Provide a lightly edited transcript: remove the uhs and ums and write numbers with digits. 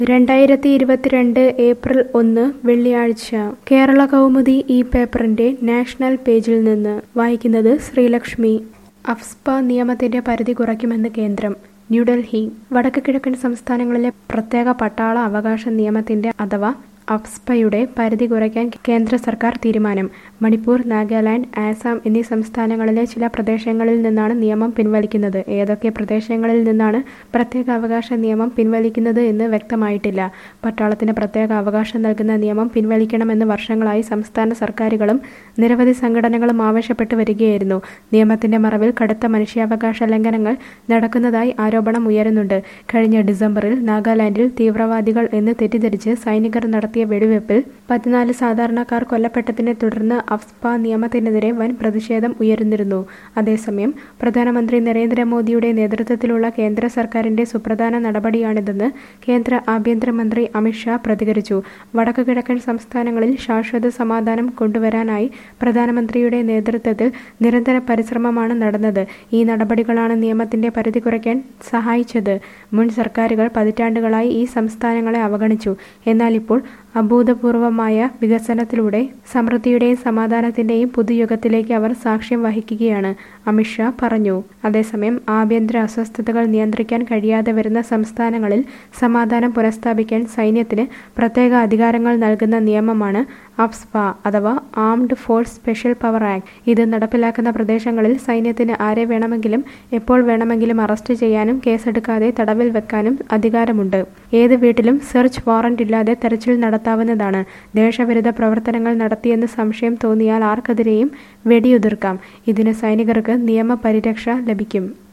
2022 April 1 വെള്ളിയാഴ്ച കേരള കൗമുദി ഈ പേപ്പറിന്റെ നാഷണൽ പേജിൽ നിന്ന് വായിക്കുന്നത് ശ്രീലക്ഷ്മി. അഫ്സ്പ നിയമത്തിന്റെ പരിധി കുറയ്ക്കുമെന്ന് കേന്ദ്രം. ന്യൂഡൽഹി. വടക്ക് കിഴക്കൻ സംസ്ഥാനങ്ങളിലെ പ്രത്യേക പട്ടാള അവകാശ നിയമത്തിന്റെ അഥവാ അഫ്സ്പയുടെ പരിധി കുറയ്ക്കാൻ കേന്ദ്ര സർക്കാർ തീരുമാനം. മണിപ്പൂർ, നാഗാലാൻഡ്, ആസാം എന്നീ സംസ്ഥാനങ്ങളിലെ ചില പ്രദേശങ്ങളിൽ നിന്നാണ് നിയമം പിൻവലിക്കുന്നത്. ഏതൊക്കെ പ്രദേശങ്ങളിൽ നിന്നാണ് പ്രത്യേക അവകാശ നിയമം പിൻവലിക്കുന്നത് എന്ന് വ്യക്തമായിട്ടില്ല. പട്ടാളത്തിന് പ്രത്യേക അവകാശം നൽകുന്ന നിയമം പിൻവലിക്കണമെന്ന് വർഷങ്ങളായി സംസ്ഥാന സർക്കാരുകളും നിരവധി സംഘടനകളും ആവശ്യപ്പെട്ടു വരികയായിരുന്നു. നിയമത്തിന്റെ മറവിൽ കടുത്ത മനുഷ്യാവകാശ ലംഘനങ്ങൾ നടക്കുന്നതായി ആരോപണം ഉയരുന്നുണ്ട്. കഴിഞ്ഞ ഡിസംബറിൽ നാഗാലാൻഡിൽ തീവ്രവാദികൾ എന്ന് തെറ്റിദ്ധരിച്ച് സൈനികർ നടത്തിയ വെടിവെപ്പിൽ 14 സാധാരണക്കാർ കൊല്ലപ്പെട്ടതിനെ തുടർന്ന് അഫ്സ്പ നിയമത്തിനെതിരെ വൻ പ്രതിഷേധം ഉയർന്നിരുന്നു. അതേസമയം പ്രധാനമന്ത്രി നരേന്ദ്രമോദിയുടെ നേതൃത്വത്തിലുള്ള കേന്ദ്ര സർക്കാരിന്റെ സുപ്രധാന നടപടിയാണിതെന്ന് കേന്ദ്ര ആഭ്യന്തരമന്ത്രി അമിത് ഷാ പ്രതികരിച്ചു. വടക്കു കിഴക്കൻ സംസ്ഥാനങ്ങളിൽ ശാശ്വത സമാധാനം കൊണ്ടുവരാനായി പ്രധാനമന്ത്രിയുടെ നേതൃത്വത്തിൽ നിരന്തര പരിശ്രമമാണ് നടന്നത്. ഈ നടപടികളാണ് നിയമത്തിന്റെ പരിധി കുറയ്ക്കാൻ സഹായിച്ചത്. മുൻ സർക്കാരുകൾ പതിറ്റാണ്ടുകളായി ഈ സംസ്ഥാനങ്ങളെ അവഗണിച്ചു. എന്നാൽ ഇപ്പോൾ അഭൂതപൂർവമായ വികസനത്തിലൂടെ സമൃദ്ധിയുടെയും സമാധാനത്തിന്റെയും പുതുയുഗത്തിലേക്ക് അവർ സാക്ഷ്യം വഹിക്കുകയാണ്, അമിത് ഷാ പറഞ്ഞു. അതേസമയം ആഭ്യന്തര അസ്വസ്ഥതകൾ നിയന്ത്രിക്കാൻ കഴിയാതെ വരുന്ന സംസ്ഥാനങ്ങളിൽ സമാധാനം പുനഃസ്ഥാപിക്കാൻ സൈന്യത്തിന് പ്രത്യേക അധികാരങ്ങൾ നൽകുന്ന നിയമമാണ് അഫ്സ്പ അഥവാ armed force special power act. ഇത് നടപ്പിലാക്കുന്ന പ്രദേശങ്ങളിൽ സൈന്യത്തിന് ആരെ വേണമെങ്കിലും എപ്പോൾ വേണമെങ്കിലും അറസ്റ്റ് ചെയ്യാനും കേസെടുക്കാതെ തടവിൽ വെക്കാനും അധികാരമുണ്ട്. ഏത് വീട്ടിലും സെർച്ച് വാറന്റ് ഇല്ലാതെ തെരച്ചിൽ നടത്താവുന്നതാണ്. ദേശവിരുദ്ധ പ്രവർത്തനങ്ങൾ നടത്തിയെന്ന് സംശയം തോന്നിയാൽ ആർക്കെതിരെയും വെടിയുതിർക്കാം. ഇതിന് സൈനികർക്ക് നിയമപരിരക്ഷ ലഭിക്കും.